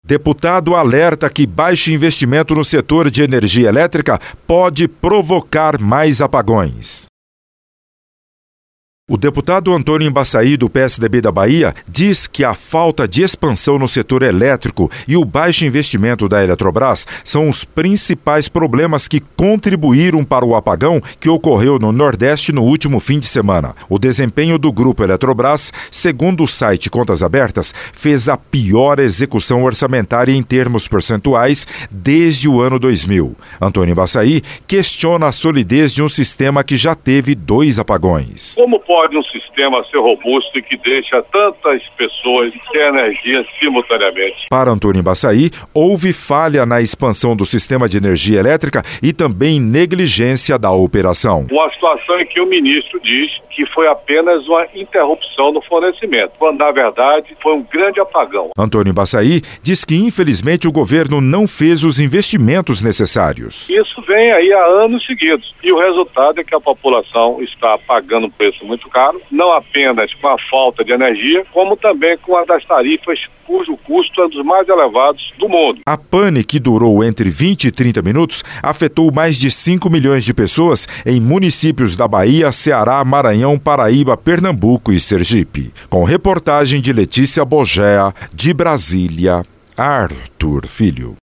Deputado alerta que baixo investimento no setor de energia elétrica pode provocar mais apagões. O deputado Antônio Embaçaí, do PSDB da Bahia, diz que a falta de expansão no setor elétrico e o baixo investimento da Eletrobras são os principais problemas que contribuíram para o apagão que ocorreu no Nordeste no último fim de semana. O desempenho do Grupo Eletrobras, segundo o site Contas Abertas, fez a pior execução orçamentária em termos percentuais desde o ano 2000. Antônio Embaçaí questiona a solidez de um sistema que já teve 2 apagões. Como pode um sistema ser robusto e que deixa tantas pessoas sem energia simultaneamente? Para Antônio Embaçaí, houve falha na expansão do sistema de energia elétrica e também negligência da operação. Uma situação em que o ministro diz que foi apenas uma interrupção no fornecimento, quando na verdade foi um grande apagão. Antônio Embaçaí diz que infelizmente o governo não fez os investimentos necessários. Isso vem aí há anos seguidos e o resultado é que a população está pagando um preço muito caro, não apenas com a falta de energia, como também com a das tarifas cujo custo é um dos mais elevados do mundo. A pane, que durou entre 20 e 30 minutos, afetou mais de 5 milhões de pessoas em municípios da Bahia, Ceará, Maranhão, Paraíba, Pernambuco e Sergipe. Com reportagem de Letícia Bogea, de Brasília, Arthur Filho.